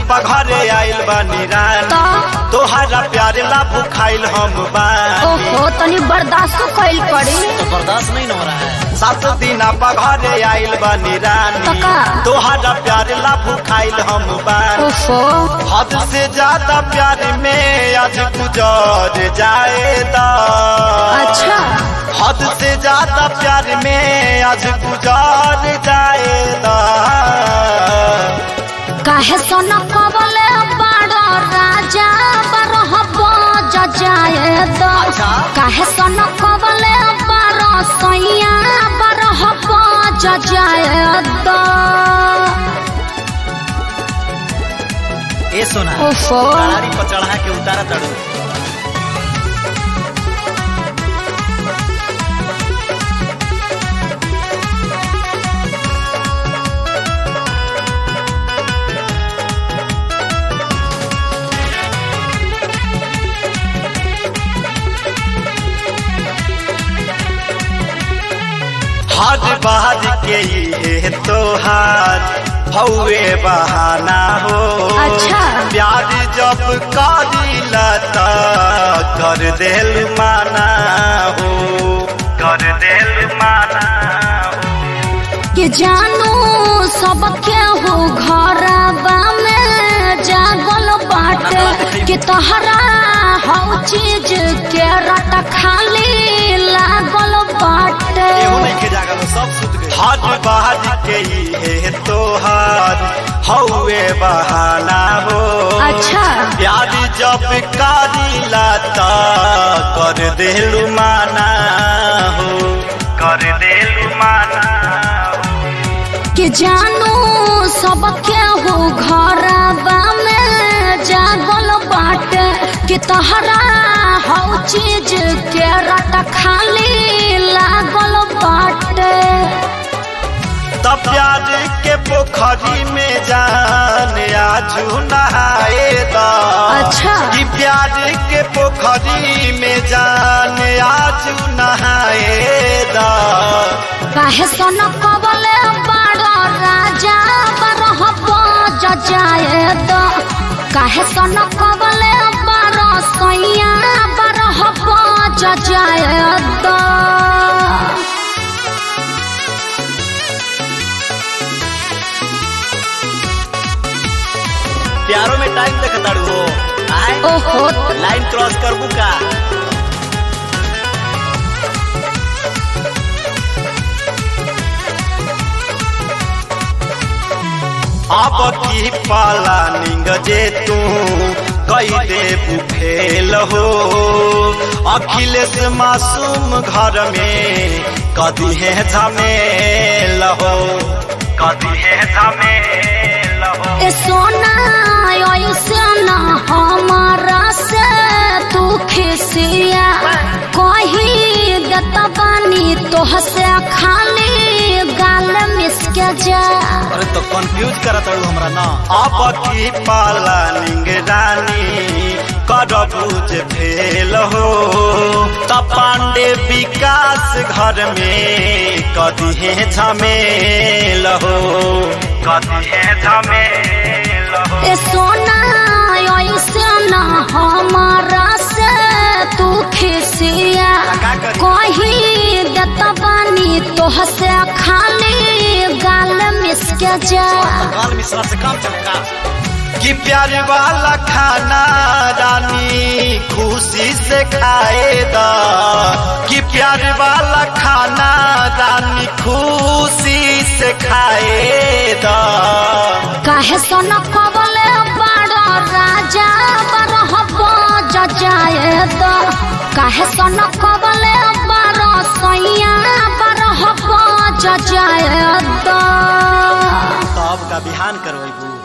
पघरे आइल बानी रानी तोहरा प्यार ला भूखाइल हम बानी। ओहो तनी बर्दाश्त कइल पड़ी। तो बर्दाश्त नहीं हो रहा है। 7 दिन पघरे आइल बानी रानी तोहरा प्यार ला भूखाइल हम बानी। ओहो हद से ज्यादा प्यार में आज गुजर जाएगा। अच्छा हद से ज्यादा प्यार में आज गुजर जाएगा। काहे सोना कबले बड़ा राजा बरह बज जाएगा। काहे सोना कबले बड़ा सैया बरह बज जाएगा। ए सोना ओहो गाड़ी पर चढ़ा के उतारा तड़ो। हर बात के ये तोहार हौवे बहाना हो। अच्छा प्यार जब करीला त कर देल माना हो। कर देल माना हो। कि जानू सब केहू घरबा में जागल बाटे कि तहरा हौ चीज के रट खाली लागल बाटे। हर बात के ये तोहार हौवे बहाना हो। अच्छा प्यार जब करीला त कर देलु माना हो। कर देलु माना हो। कि जानू सब केहू घरबा में जागल बाटे कि तहरा हौ चीज के रट खाली लागल बाटे। तब प्यार के पोखरी में जान आजू नहाएगा। अच्छा कि प्यार के पोखरी में जान आजू नहाएगा। काहे सोना कबले बड़ा राजा बरह बज जाएगा। काहे सोना कबले बड़ा सैया बरह बज जाएगा। प्यारों में टाइम देखा ताड़ू हो। ओहो लाइन क्रॉस करबू का। अब की पाला निंग जे तू कई दे फेल हो। अखिलेश मासूम घर में कदी है झमेल हो। कदी है झमेल हो। ए सोना ऐसे ना हमारा से तू खिसिया कही देता बानी तोह से खाली गाल मिसके जा। अरे तो कंफ्यूज करत ताड़ू हमरा ना। अब की पाला निंग रानी करबू जे फेल हो। त पांडे विकास घर में कदी है झमेल हो। कदी है झमेल हो। ए सोना ऐसे ना हमारा से तू खिसिया कही देता बानी तोह से खाली गाल मिसके जा। गाल मिश्रा से काम चलेगा। कि प्यार वाला खाना रानी खुशी से खाएगा। कि प्यार वाला खाना रानी खुशी से खाएगा। काहे सोना कबले बड़ा राजा बरह बज जाएगा। काहे सोना कबले बड़ा सैया बरह बज जाएगा। तो अब का बिहान करवाई।